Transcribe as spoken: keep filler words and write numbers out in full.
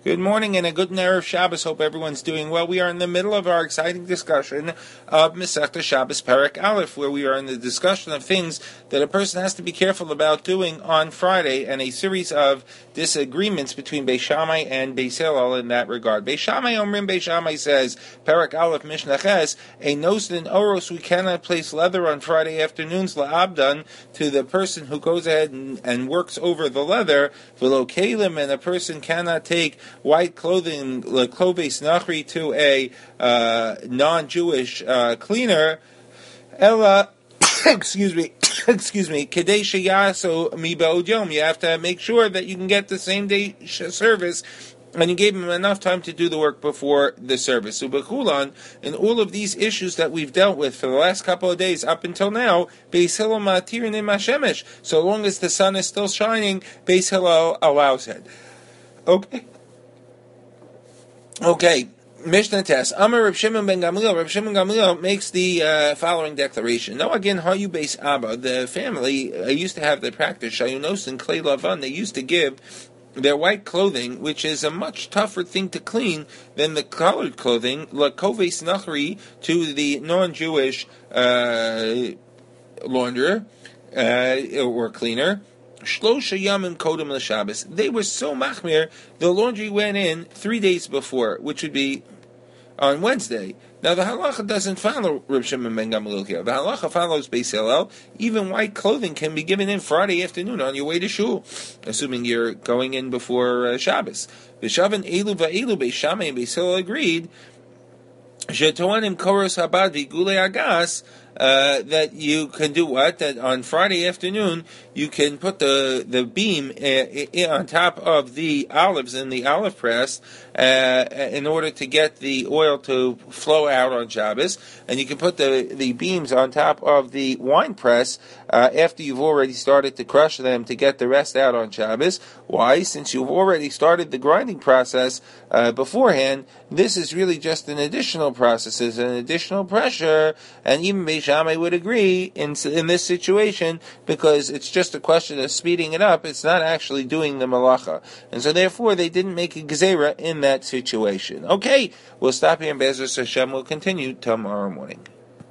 Good morning and a good Erev Shabbos. Hope everyone's doing well. We are in the middle of our exciting discussion of Masechta Shabbos Perek Aleph, where we are in the discussion of things that a person has to be careful about doing on Friday, and a series of disagreements between Beis Shammai and Beis Hillel in that regard. Beis Shammai Omrim Beis Shammai says, Perek Aleph Mishnah Ches, a nosen oros, we cannot place leather on Friday afternoons la'abdan to the person who goes ahead and, and works over the leather, v'lo kelim, and a person cannot take white clothing, lekloves nachri, to a uh, non-Jewish uh, cleaner. Ella, excuse me, excuse me. Kedei sheyaso mi ba'od yom. You have to make sure that you can get the same day service, and you gave him enough time to do the work before the service. So, Bekulan, in all of these issues that we've dealt with for the last couple of days up until now, Beis Hillel matirin im hashemesh. So long as the sun is still shining, Beis Hillel allows it. Okay. Okay, Mishnah Tes. Amar Reb Shimon ben Gamliel. Reb Shimon ben Gamliel makes the uh, following declaration. No, again, Hayu Beis Abba, the family uh, used to have the practice, Shayunos and Klei Lavan, they used to give their white clothing, which is a much tougher thing to clean than the colored clothing, Lakoves Nachri, to the non-Jewish uh, launderer uh, or cleaner. Shlosha yamim kodem l'Shabbos. They were so machmir, the laundry went in three days before, which would be on Wednesday. Now the halacha doesn't follow Reb Shimon ben Gamliel here. The halacha follows Beis Hillel. Even white clothing can be given in Friday afternoon on your way to shul, assuming you're going in before uh, Shabbos. V'shavan elu va'elu Beis Shammai and Beis Hillel agreed. Shetoanim koros habad v'gulei agas. Uh, that you can do what? That on Friday afternoon you can put the the beam uh, on top of the olives in the olive press uh, in order to get the oil to flow out on Shabbos, and you can put the, the beams on top of the wine press uh, after you've already started to crush them to get the rest out on Shabbos. Why? Since you've already started the grinding process uh, beforehand, this is really just an additional process, it's an additional pressure, and even Beis Shammai would agree in in this situation because it's just a question of speeding it up. It's not actually doing the malacha, and so therefore they didn't make a gezerah in that situation. Okay, we'll stop here, and Be'ezus Hashem will continue tomorrow morning.